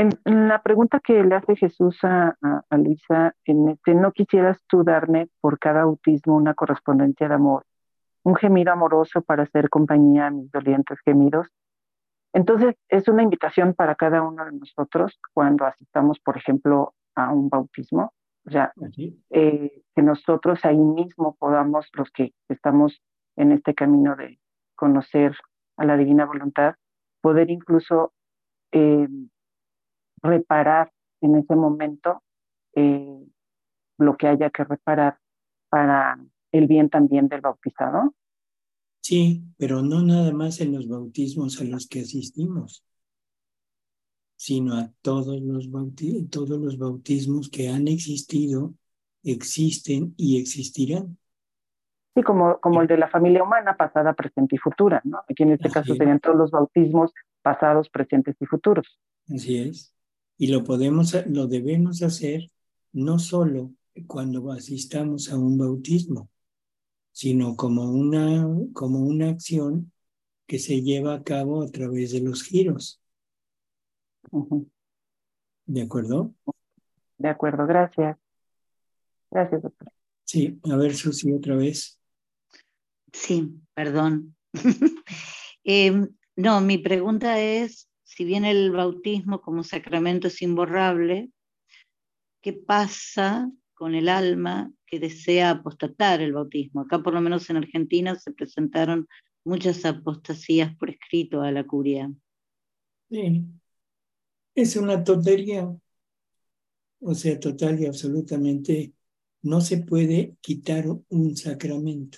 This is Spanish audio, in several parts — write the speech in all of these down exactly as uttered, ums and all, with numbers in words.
en, en la pregunta que le hace Jesús a, a, a Luisa, en este, ¿no quisieras tú darme por cada autismo una correspondencia de amor, un gemido amoroso para hacer compañía a mis dolientes gemidos? Entonces, es una invitación para cada uno de nosotros cuando asistamos, por ejemplo, a un bautismo, o sea, Así. eh, que nosotros ahí mismo podamos, los que estamos en este camino de conocer a la divina voluntad, poder incluso eh, reparar en ese momento eh, lo que haya que reparar para el bien también del bautizado. Sí, pero no nada más en los bautismos a los que asistimos, sino a todos los, bauti todos los bautismos que han existido, existen y existirán. Sí, como, como el de la familia humana, pasada, presente y futura, ¿no? Aquí en este caso Así es, serían todos los bautismos pasados, presentes y futuros. así es. Y lo podemos, lo debemos hacer no solo cuando asistamos a un bautismo, sino como una, como una acción que se lleva a cabo a través de los giros. Ujú. ¿De acuerdo? De acuerdo, gracias. Gracias, doctor. Sí, a ver, Susi, otra vez. Sí, perdón. eh, no, mi pregunta es, si bien el bautismo como sacramento es imborrable, ¿qué pasa con el alma que desea apostatar el bautismo? Acá, por lo menos en Argentina, se presentaron muchas apostasías por escrito a la curia. Sí, es una tontería. O sea, total y absolutamente no se puede quitar un sacramento.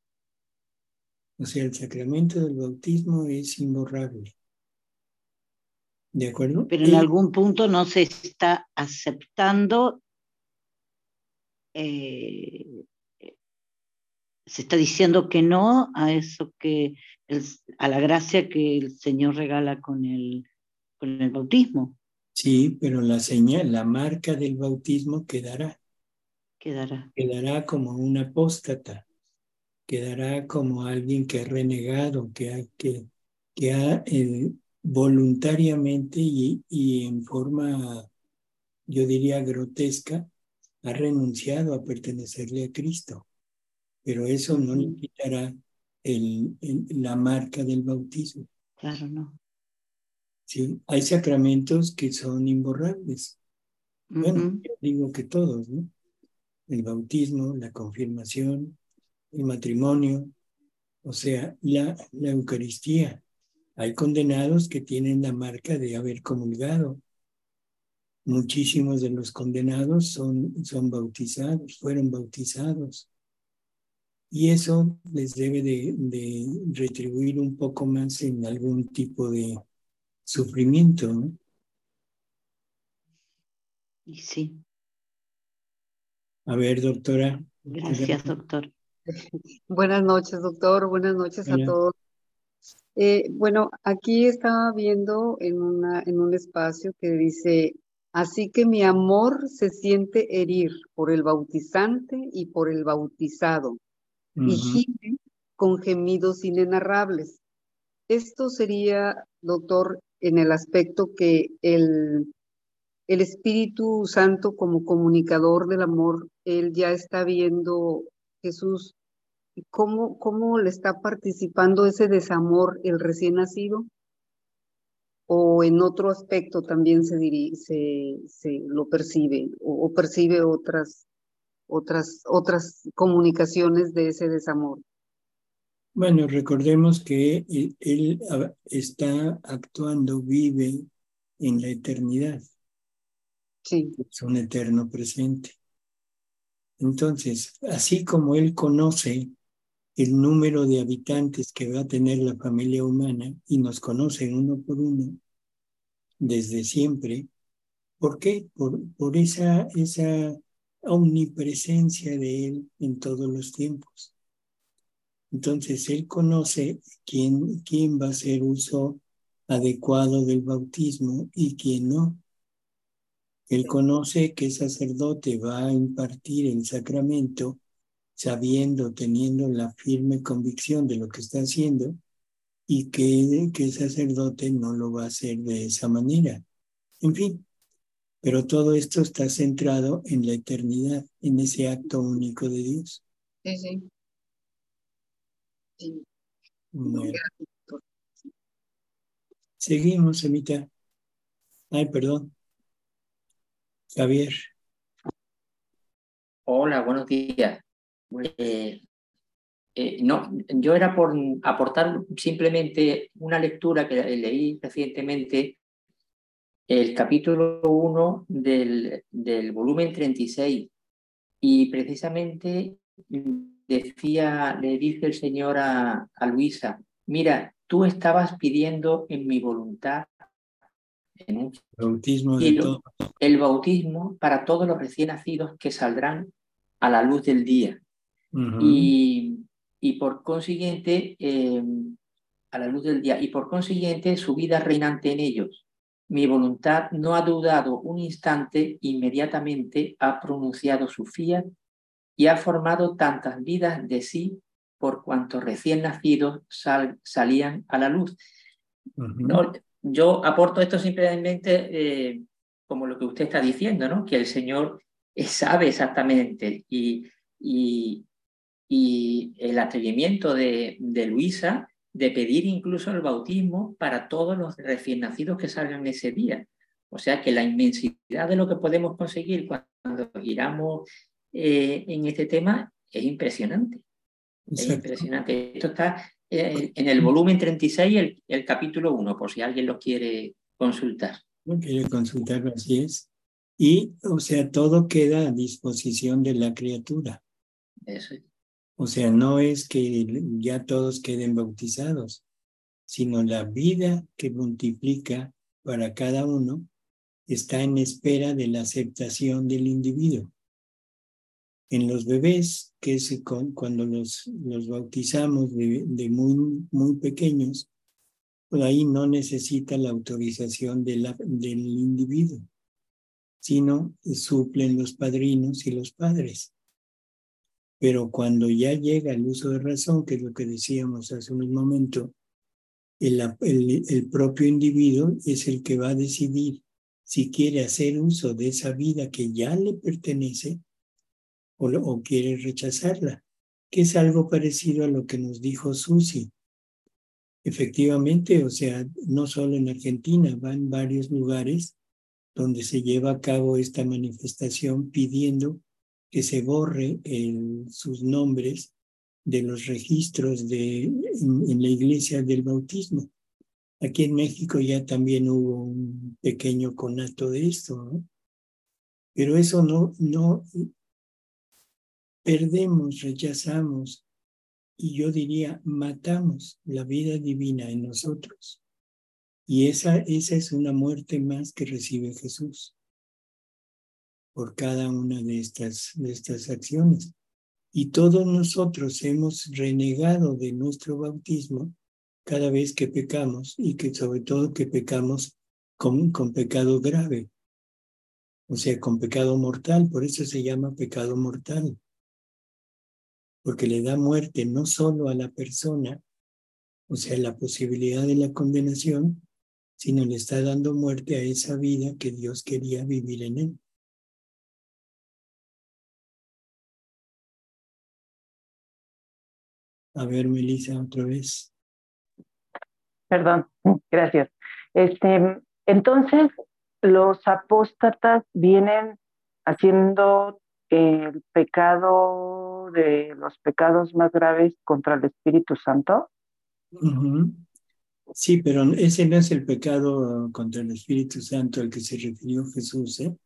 O sea, el sacramento del bautismo es imborrable. ¿De acuerdo? Pero en Y algún punto no se está aceptando, eh, se está diciendo que no a eso que, el, a la gracia que el Señor regala con el, con el bautismo. sí, pero la señal, la marca del bautismo quedará. Quedará. Quedará como un apóstata. Quedará como alguien que ha renegado, que ha, que, que ha eh, voluntariamente y, y en forma, yo diría, grotesca, ha renunciado a pertenecerle a Cristo. Pero eso no le Uh-huh. quitará el, el, la marca del bautismo. Claro, no. ¿Sí? Hay sacramentos que son imborrables. Bueno, Uh-huh. yo digo que todos, ¿no? El bautismo, la confirmación, el matrimonio, o sea, la, la Eucaristía. Hay condenados que tienen la marca de haber comulgado. Muchísimos de los condenados son, son bautizados, fueron bautizados. Y eso les debe de, de retribuir un poco más en algún tipo de sufrimiento, ¿no? Y sí. A ver, doctora. Gracias, doctor. Buenas noches, doctor. Buenas noches a Hola. todos. Eh, bueno, aquí estaba viendo en, una, en un espacio que dice, así que mi amor se siente herir por el bautizante y por el bautizado, y Uh-huh. gime con gemidos inenarrables. Esto sería, doctor, en el aspecto que el, el Espíritu Santo como comunicador del amor, él ya está viendo, Jesús, ¿cómo, cómo le está participando ese desamor el recién nacido? ¿O en otro aspecto también se, diri se, se lo percibe o, o percibe otras, otras, otras comunicaciones de ese desamor? Bueno, recordemos que él, él está actuando, vive en la eternidad. Sí. Es un eterno presente. Entonces, así como él conoce el número de habitantes que va a tener la familia humana y nos conocen uno por uno desde siempre. ¿Por qué? Por, por esa, esa omnipresencia de Él en todos los tiempos. Entonces, Él conoce quién, quién va a hacer uso adecuado del bautismo y quién no. Él conoce qué sacerdote va a impartir el sacramento sabiendo, teniendo la firme convicción de lo que está haciendo, y que, que el sacerdote no lo va a hacer de esa manera. En fin, pero todo esto está centrado en la eternidad, en ese acto único de Dios. Sí, sí. Sí. Bueno. Seguimos, Emita. Ay, perdón. Javier. Hola, buenos días. Eh, eh, no, yo era por aportar simplemente una lectura que leí recientemente, el capítulo uno del, del volumen treinta y seis, y precisamente decía, le dice el Señor a, a Luisa, mira, tú estabas pidiendo en mi voluntad, en un Bautismo de cielo, todo. el bautismo para todos los recién nacidos que saldrán a la luz del día. Uh-huh. y, y por consiguiente, eh, a la luz del día, y por consiguiente su vida reinante en ellos. Mi voluntad no ha dudado un instante, inmediatamente ha pronunciado su fiat y ha formado tantas vidas de sí por cuantos recién nacidos sal, salían a la luz. Uh-huh. No, yo aporto esto simplemente eh, como lo que usted está diciendo, ¿no? Que el Señor sabe exactamente y, y, y el atrevimiento de, de Luisa de pedir incluso el bautismo para todos los recién nacidos que salgan ese día. O sea que la inmensidad de lo que podemos conseguir cuando giramos eh, en este tema es impresionante. Exacto. Es impresionante. Esto está eh, en el volumen treinta y seis, el, el capítulo uno, por si alguien lo quiere consultar. No quiere consultarlo, así es. Y, o sea, todo queda a disposición de la criatura. Eso es. O sea, no es que ya todos queden bautizados, sino la vida que multiplica para cada uno está en espera de la aceptación del individuo. En los bebés, que es cuando los, los bautizamos de, de muy, muy pequeños, pues ahí no necesita la autorización de la, del individuo, sino suplen los padrinos y los padres. Pero cuando ya llega el uso de razón, que es lo que decíamos hace un momento, el, el, el propio individuo es el que va a decidir si quiere hacer uso de esa vida que ya le pertenece o, o quiere rechazarla, que es algo parecido a lo que nos dijo Susi. Efectivamente, o sea, no solo en Argentina, va en varios lugares donde se lleva a cabo esta manifestación pidiendo que se borre el, sus nombres de los registros de, en, en la iglesia del bautismo. Aquí en México ya también hubo un pequeño conato de esto, ¿no? Pero eso no, no perdemos, rechazamos y yo diría matamos la vida divina en nosotros. Y esa, esa es una muerte más que recibe Jesús por cada una de estas, de estas acciones. Y todos nosotros hemos renegado de nuestro bautismo cada vez que pecamos y que sobre todo que pecamos con, con pecado grave, o sea, con pecado mortal, por eso se llama pecado mortal, porque le da muerte no solo a la persona, o sea, la posibilidad de la condenación, sino le está dando muerte a esa vida que Dios quería vivir en él. A ver, Melissa, otra vez. Perdón, gracias. Este, entonces, los apóstatas vienen haciendo el pecado de los pecados más graves contra el Espíritu Santo. Uh-huh. Sí, pero ese no es el pecado contra el Espíritu Santo al que se refirió Jesús, ¿eh?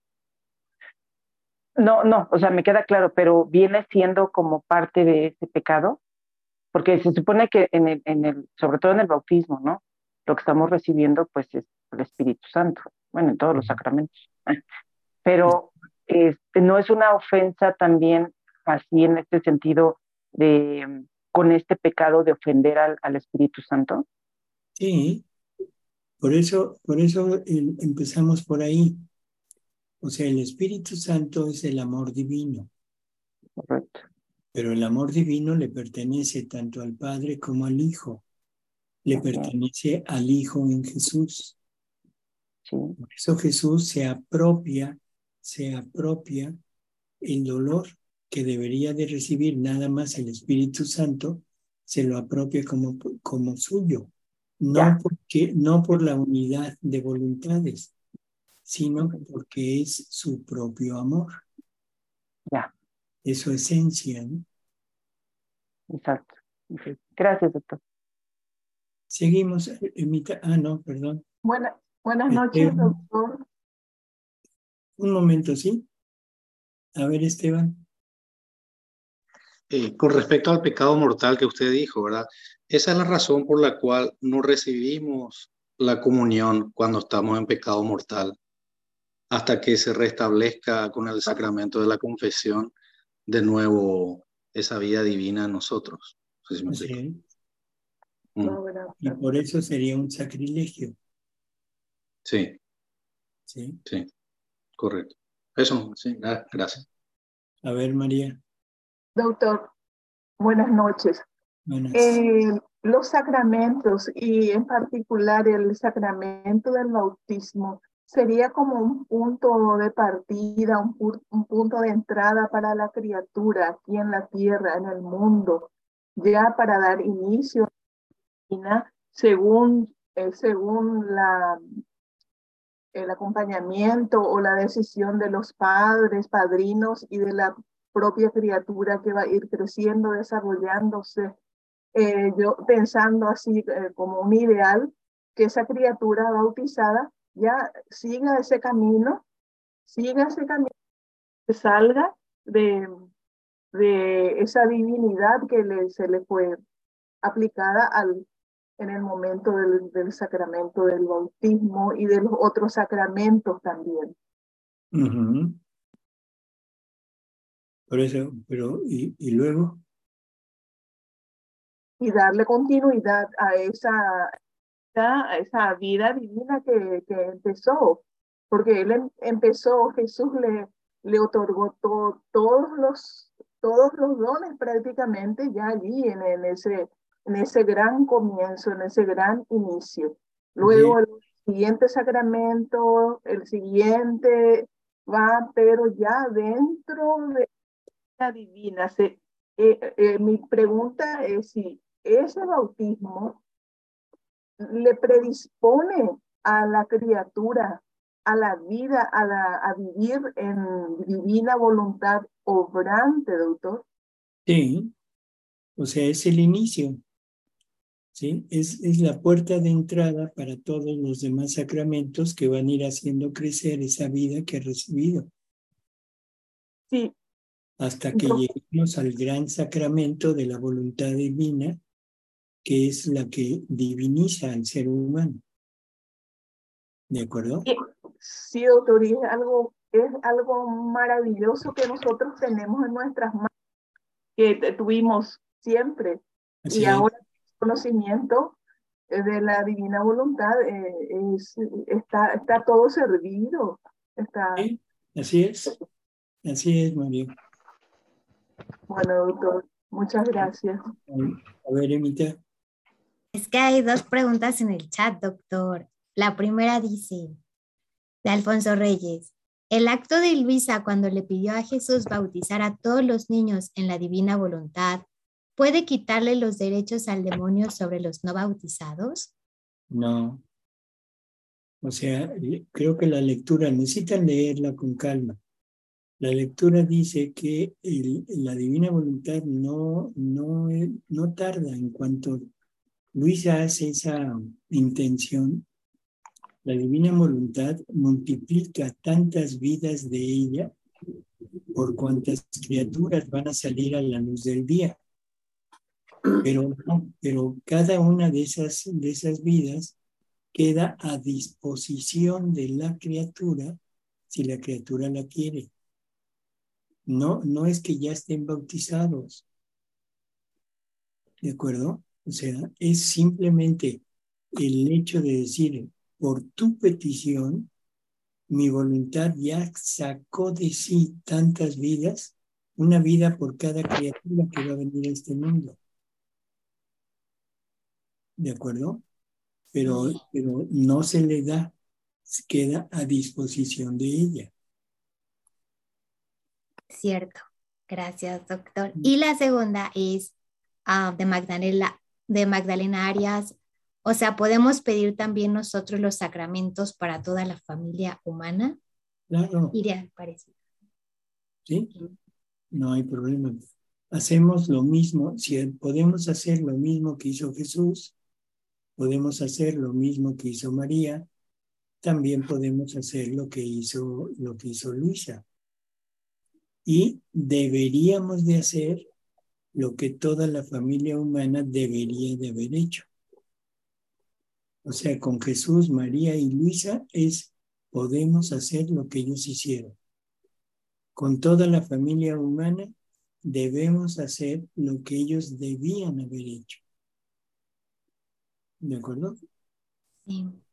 No, no, o sea, me queda claro, pero viene siendo como parte de ese pecado, porque se supone que en el, en el, sobre todo en el bautismo, ¿no? Lo que estamos recibiendo, pues, es el Espíritu Santo, bueno, en todos los sacramentos. Pero este, no es una ofensa también así en este sentido de con este pecado de ofender al, al Espíritu Santo. Sí, por eso, por eso empezamos por ahí. O sea, el Espíritu Santo es el amor divino. Correcto. Pero el amor divino le pertenece tanto al Padre como al Hijo. Le pertenece al Hijo en Jesús. Sí. Por eso Jesús se apropia, se apropia el dolor que debería de recibir nada más el Espíritu Santo, se lo apropia como, como suyo. No, porque, no por la unidad de voluntades, sino porque es su propio amor. Ya. Es su esencia, ¿no? Exacto. Gracias, doctor. Seguimos. Emita. Ah, no, perdón. Buena, buenas Esteban. noches, doctor. Un momento, ¿sí? A ver, Esteban. Eh, con respecto al pecado mortal que usted dijo, ¿verdad? Esa es la razón por la cual no recibimos la comunión cuando estamos en pecado mortal, hasta que se restablezca con el sacramento de la confesión de nuevo esa vida divina en nosotros. No sé si me Así explico. es. Mm. No, gracias. Y por eso sería un sacrilegio. Sí, ¿Sí? sí, correcto. Eso, sí, gra- gracias. A ver, María. Doctor, buenas noches. Buenas. Eh, los sacramentos y en particular el sacramento del bautismo sería como un punto de partida, un, pu- un punto de entrada para la criatura aquí en la tierra, en el mundo, ya para dar inicio a la vida, según, eh, según la, el acompañamiento o la decisión de los padres, padrinos y de la propia criatura que va a ir creciendo, desarrollándose. Eh, yo pensando así eh, como un ideal, que esa criatura bautizada ya siga ese camino, siga ese camino, que salga de, de esa divinidad que le, se le fue aplicada al, en el momento del, del sacramento del bautismo y de los otros sacramentos también. Uh-huh. Por eso, pero, y, y luego. Y darle continuidad a esa, a esa vida divina que, que empezó, porque él em, empezó, Jesús le, le otorgó to, todos, los, todos los dones prácticamente ya allí en, en, ese, en ese gran comienzo, en ese gran inicio. Luego el siguiente sacramento, el siguiente va, pero ya dentro de la divina. Se, eh, eh, mi pregunta es si ese bautismo le predispone a la criatura, a la vida, a, la, a vivir en divina voluntad obrante, doctor. Sí, o sea, es el inicio, ¿sí? Es, es la puerta de entrada para todos los demás sacramentos que van a ir haciendo crecer esa vida que ha recibido. Sí. Hasta que Yo, lleguemos al gran sacramento de la voluntad divina, que es la que diviniza al ser humano. ¿De acuerdo? sí, doctor, y es algo, es algo maravilloso que nosotros tenemos en nuestras manos, que tuvimos siempre. Así y es. ahora el conocimiento de la divina voluntad eh, es, está, está todo servido. Está... Sí, así es. Así es, María. Bueno, doctor, muchas gracias. A ver, Emita. Es que hay dos preguntas en el chat, doctor. La primera dice, de Alfonso Reyes, el acto de Luisa cuando le pidió a Jesús bautizar a todos los niños en la divina voluntad, ¿puede quitarle los derechos al demonio sobre los no bautizados? No. O sea, creo que la lectura, necesitan leerla con calma. La lectura dice que el, la divina voluntad no, no, no tarda en cuanto Luisa hace esa intención. La divina voluntad multiplica tantas vidas de ella por cuantas criaturas van a salir a la luz del día. Pero, no, pero cada una de esas, de esas vidas queda a disposición de la criatura si la criatura la quiere. No, no es que ya estén bautizados. ¿De acuerdo? O sea, es simplemente el hecho de decir, por tu petición, mi voluntad ya sacó de sí tantas vidas, una vida por cada criatura que va a venir a este mundo. ¿De acuerdo? Pero, pero no se le da queda a disposición de ella. Cierto. Gracias, doctor. Y la segunda es uh, de Magdalena, de Magdalena Arias. O sea, ¿podemos pedir también nosotros los sacramentos para toda la familia humana? Claro. Iría, parece. ¿Sí? No hay problema. Hacemos lo mismo. Si podemos hacer lo mismo que hizo Jesús, podemos hacer lo mismo que hizo María, también podemos hacer lo que hizo, lo que hizo Luisa. Y deberíamos de hacer lo que toda la familia humana debería de haber hecho. O sea, con Jesús, María y Luisa es, podemos hacer lo que ellos hicieron. Con toda la familia humana debemos hacer lo que ellos debían haber hecho. ¿De acuerdo? Sí.